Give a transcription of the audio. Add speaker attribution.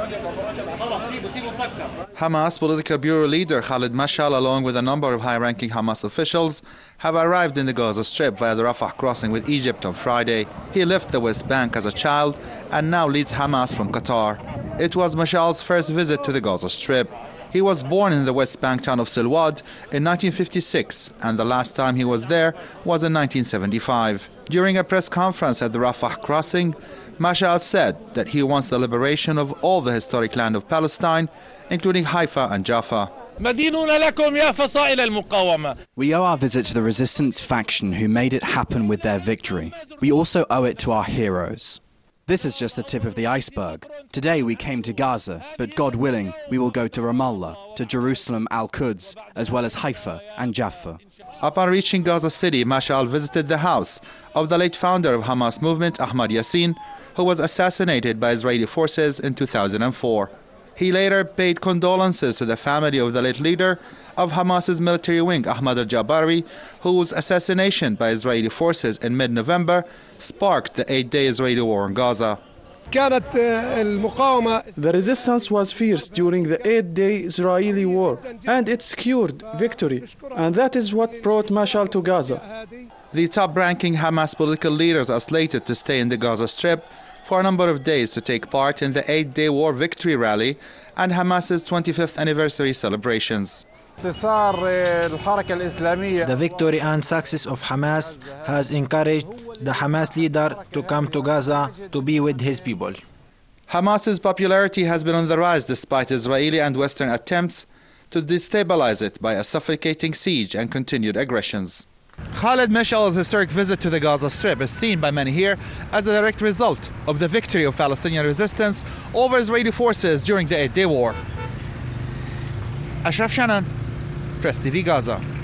Speaker 1: Hamas political bureau leader Khalid Mashal, along with a number of high-ranking Hamas officials, have arrived in the Gaza Strip via the Rafah crossing with Egypt on Friday. He left the West Bank as a child and now leads Hamas from Qatar. It was Mashal's first visit to the Gaza Strip. He was born in the West Bank town of Silwad in 1956, and the last time he was there was in 1975. During a press conference at the Rafah crossing, Mashal said that he wants the liberation of all the historic land of Palestine, including Haifa and Jaffa.
Speaker 2: We owe our visit to the resistance faction who made it happen with their victory. We also owe it to our heroes. This is just the tip of the iceberg. Today we came to Gaza, but God willing, we will go to Ramallah, to Jerusalem Al-Quds, as well as Haifa and Jaffa.
Speaker 1: Upon reaching Gaza City, Mashal visited the house of the late founder of Hamas movement, Ahmad Yassin, who was assassinated by Israeli forces in 2004. He later paid condolences to the family of the late leader of Hamas's military wing, Ahmad al-Jabari, whose assassination by Israeli forces in mid-November sparked the 8-day Israeli war in Gaza.
Speaker 3: The resistance was fierce during the 8-day Israeli war, and it secured victory, and that is what brought Mashal to Gaza.
Speaker 1: The top-ranking Hamas political leaders are slated to stay in the Gaza Strip for a number of days to take part in the 8-day war victory rally and Hamas's 25th anniversary celebrations.
Speaker 4: The victory and success of Hamas has encouraged the Hamas leader to come to Gaza to be with his people.
Speaker 1: Hamas's popularity has been on the rise despite Israeli and Western attempts to destabilize it by a suffocating siege and continued aggressions. Khalid Mashal's historic visit to the Gaza Strip is seen by many here as a direct result of the victory of Palestinian resistance over Israeli forces during the 8-day war. Ashraf Shannon, Press TV Gaza.